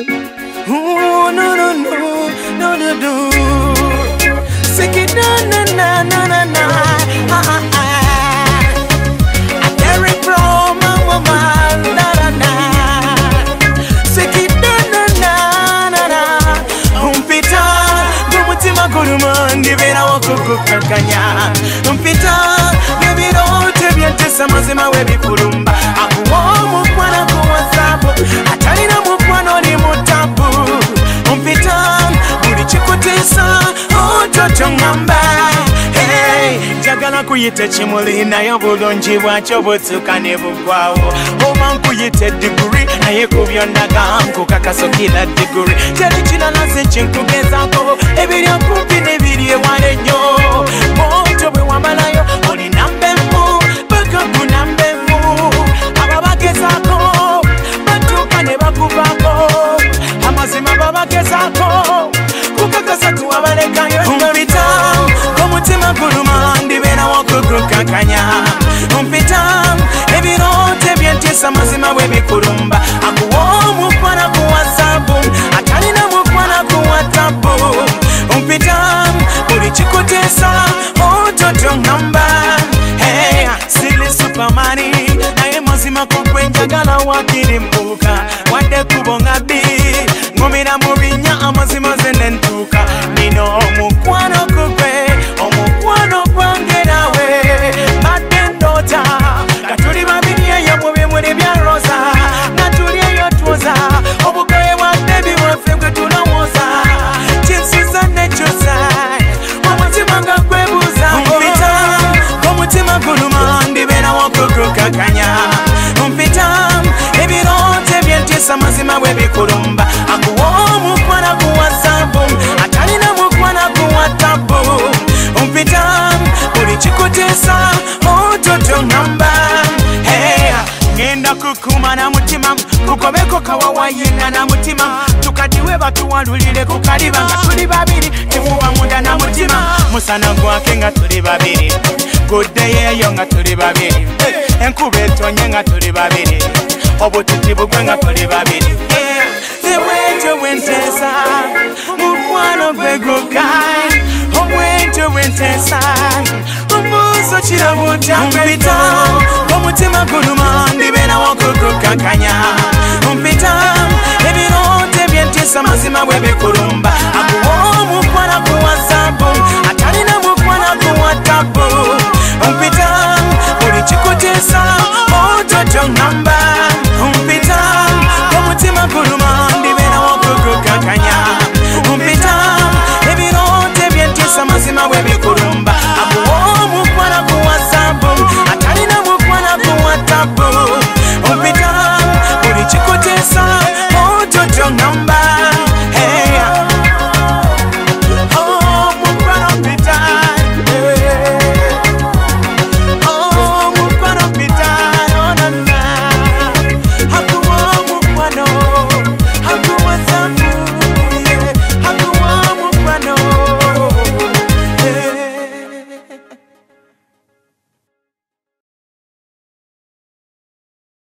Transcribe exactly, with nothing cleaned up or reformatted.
Ooh, no, no, no, no, no, no. Sick it, na, na, na, na, na, na. Ah, ah, ah. I carry from my woman, na, na, na. Sick it, na, na, na, na, na. Umpita, gumutima guruma, ndivera wakukukakanya. Umpita, nebiro tebyentesa mazima webikulumba. Akuwa mukwana kuwasabu, atalina mukwano ni mutabu. Umpita, buli chikutesa, ototo ngamba. Hey, jagala kuyite chimuli nayo bulungi bwakyo butuuka ne bugwawo. Oba nkuyite degree naye kubyondaga nkukakaso kila degree. Teri kirala nze kyenkugezaako ebiri okumpi n'ebiri ewala ennyo. Moto bwe wamalayo olina mbemu paka kuna mbemu. Ababagezaako batuuka ne bakuvaako. Amazima babagezaako kukakasa tuwabalekayo. Umpita omutima guluma ndibeera wakukukakanya. Umpita ebirooto ebyentisa mazima bwe bikulumba. Akuwa omukwana ku WhatsApp atalina mukwana ku WhatsApp. Umpita buli kikuteesa ototo ngamba. Hey, sili supermani naye mazima kugwe njagala wakiri mbuuka. Wadde kubonga bbi ngumira mu binnya amazima ze ne ntuuka. Nino omukwano gugwe omukwano gwange nawe mbadde ndoota nga tuli babiri eyo mu bimuli bya roza nga tuli eyo twoza obugoye bwa bebi bwaffe gwe tulowooza kinsiza nekyusa omutima nga gwebuuza. Umpita omutima guluma ndibeera wakukukakanya. Umpita ebirooto ebyentisa mazima bwe bikulumba. Akuwa omukwana ku WhatsApp atalina mukwana ku WhatsApp. Umpita buli kikuteesa ototo ngamba. Hey, ngenda kukuma na mutima kukobeko kawawayinga na mutima. Tukadiwe batuwalulire ku kaliba nga tuli babiri temuba munda na mutima. Musana gwake nga tuli babiri, gudde yeeyo nga tuli babiri, enkuba etonye nga tuli babiri, obutiti bugwe nga tuli babiri. Ewento wentesa mukwano gwe gukai, omwento wentesa ombuzo kirabuta. Umpita omutima guluma ndibeera wakukukakanya. Umpita ebirooto ebyentisa mazima bwe bikulumba. Akuwa omukwana ku WhatsApp atalina mukwana ku WhatsApp. Umpita buli kikuteesa ototo ngamba. Umpita omutima guluma ndibeera wakukukakanya.